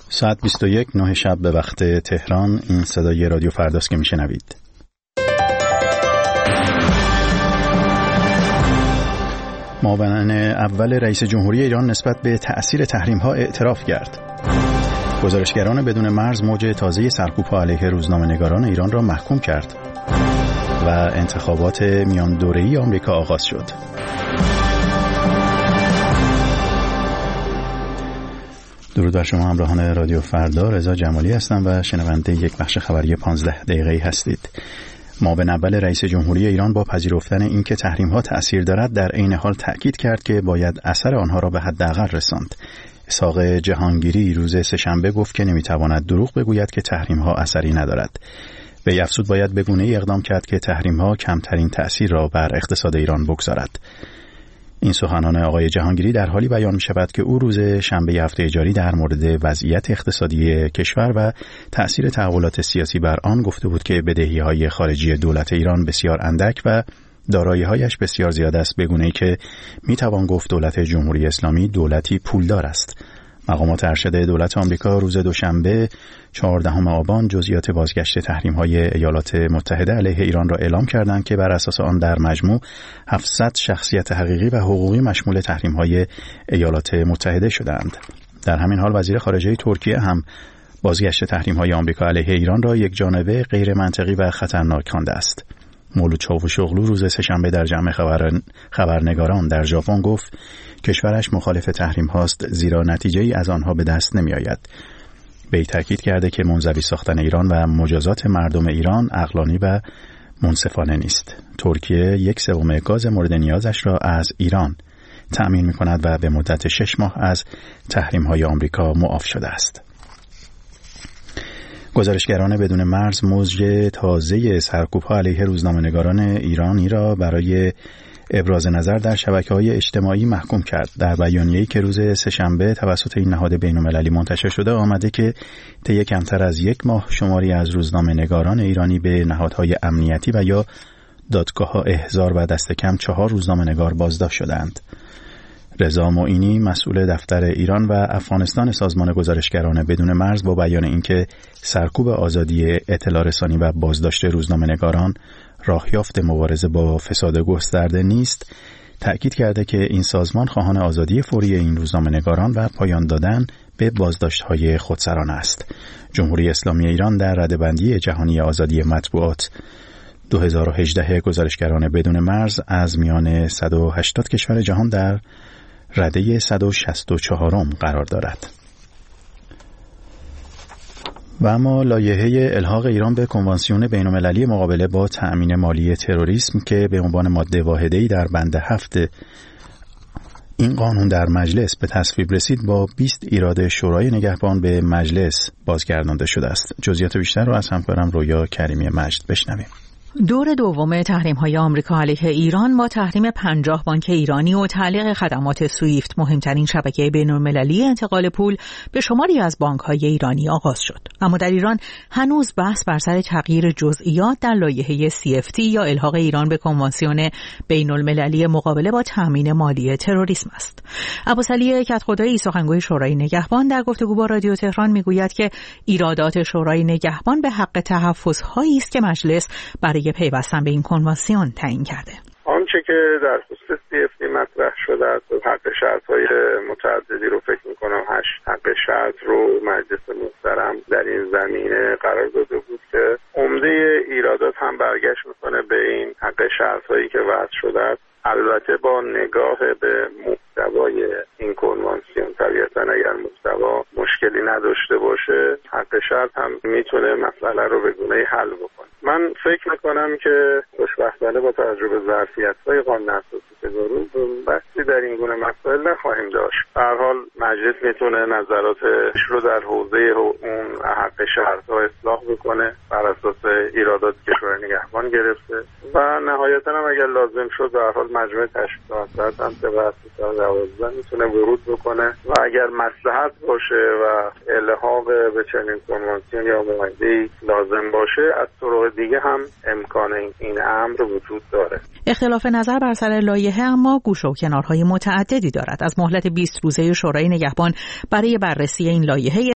ساعت 21 9 شب به وقت تهران. این صدای رادیو فرداست که میشنوید. معاون اول رئیس جمهوری ایران نسبت به تأثیر تحریم‌ها اعتراف کرد. گزارشگران بدون مرز موج تازه سرکوب‌ها علیه روزنامه‌نگاران ایران را محکوم کرد و انتخابات میان دوره‌ای آمریکا آغاز شد. درود بر شما همراهان رادیو فردا، رضا جمالی هستم و شنونده یک بخش خبری 15 دقیقه‌ای هستید. معاون اول رئیس جمهوری ایران با پذیرفتن اینکه تحریم‌ها تأثیر دارد در عین حال تأکید کرد که باید اثر آنها را به حداقل رساند. اسحاق جهانگیری روز سه‌شنبه گفت که نمی‌تواند دروغ بگوید که تحریم‌ها اثری ندارد. وی افزود باید به گونه‌ای اقدام کرد که تحریم‌ها کمترین تأثیر را بر اقتصاد ایران بگذارد. این سخنان آقای جهانگیری در حالی بیان می شود که او روز شنبه هفته جاری در مورد وضعیت اقتصادی کشور و تأثیر تحولات سیاسی بر آن گفته بود که بدهی‌های خارجی دولت ایران بسیار اندک و دارایی‌هایش بسیار زیاد است، به گونه‌ای که می توان گفت دولت جمهوری اسلامی دولتی پولدار است. مقامات ارشد دولت آمریکا روز دوشنبه 14 آبان جزئیات بازگشت تحریم‌های ایالات متحده علیه ایران را اعلام کردند که بر اساس آن در مجموع 700 شخصیت حقیقی و حقوقی مشمول تحریم‌های ایالات متحده شدند. در همین حال وزیر خارجه ترکیه هم بازگشت تحریم‌های آمریکا علیه ایران را یک جانبه غیر منطقی و خطرناک خوانده است. مولود چاوشوغلو روز سه‌شنبه در جمع خبرنگاران در ژاپن گفت کشورش مخالف تحریم هاست زیرا نتیجه‌ای از آنها به دست نمی آید. وی تاکید کرده که منزوی ساختن ایران و مجازات مردم ایران عقلانی و منصفانه نیست. ترکیه 1/3 گاز مورد نیازش را از ایران تأمین می کند و به مدت 6 ماه از تحریم های آمریکا معاف شده است. گزارشگران بدون مرز موج تازه سرکوب‌ها علیه روزنامه‌نگاران ایرانی را برای ابراز نظر در شبکه‌های اجتماعی محکوم کرد. در بیانیه‌ای که روز سه‌شنبه توسط این نهاد بین‌المللی منتشر شده آمده که طی کمتر از یک ماه شماری از روزنامه‌نگاران ایرانی به نهادهای امنیتی و یا دادگاه‌ها احضار و دست کم 4 روزنامه‌نگار بازداشت شدند. رضا معینی مسئول دفتر ایران و افغانستان سازمان گزارشگران بدون مرز با بیان اینکه سرکوب آزادی اطلاع رسانی و بازداشت روزنامه‌نگاران راهیافت مبارزه با فساد گسترده نیست، تأکید کرده که این سازمان خواهان آزادی فوری این روزنامه‌نگاران و پایان دادن به بازداشت‌های خودسرانه است. جمهوری اسلامی ایران در رده‌بندی جهانی آزادی مطبوعات 2018 گزارشگران بدون مرز از میان 180 کشور جهان در رده 164م قرار دارد. و اما لایحه الحاق ایران به کنوانسیون بین‌المللی مقابله با تأمین مالی تروریسم که به عنوان ماده واحده‌ای در بند 7 این قانون در مجلس به تصویب رسید با 20 ایراد شورای نگهبان به مجلس بازگردانده شده است. جزئیات بیشتر رو از همکارم رویا کریمی مجد بشنویم. دور دوم تحریم‌های آمریکا علیه ایران با تحریم 50 بانک ایرانی و تعلیق خدمات سویفت، مهمترین شبکه بین‌المللی انتقال پول، به شماری از بانک‌های ایرانی آغاز شد. اما در ایران هنوز بحث بر سر تغییر جزئیات در لایحه CFT یا الحاق ایران به کنوانسیون بین‌المللی مقابله با تأمین مالی تروریسم است. ابوسعلی کدخدایی سخنگوی شورای نگهبان در گفتگو با رادیو تهران میگوید که ایرادات شورای نگهبان به حق تحفظهایی است که مجلس برای پیوستن به این کنوانسیون تعیین کرده. آنچه که در خصوص CFT مطرح شده است حق شرط‌های متعددی رو فکر می‌کنم 8 حق شرط رو مجلس محترم در این زمینه قرار داده بود که عمده ایرادات هم برگشت می‌کنه به این حق شرط‌هایی که وضع شده است، البته با نگاه به محتوای این کنوانسیون. طبیعتاً اگر محتوا مشکلی نداشته باشه حق شرط هم میتونه مسئله رو به گونه‌ای حل بکنه. من فکر میکنم که خوشبختانه با توجه به ظرفیت‌های قانون اساسی تجاری بحثی در این گونه مسائل نخواهیم داشت. به هر حال مجلس میتونه نظراتش رو در حوزه اون حق شرط‌ها اصلاح بکنه بر اساس ایراداتی که شورای نگهبان گرفته و نهایتاً هم اگر لازم شد به هر حال مجمع تشریفات هم طبق 12 میتونه ورود بکنه و اگر مصلحت باشه و الحاق به چنین کنوانسیون یا معاهده‌ای لازم باشه از طرق دیگه هم امکان این امر وجود داره. اختلاف نظر بر سر لایحه اما گوشه و کنارهای متعددی دارد. از مهلت 20 روزه شورای نگهبان برای بررسی این لایحه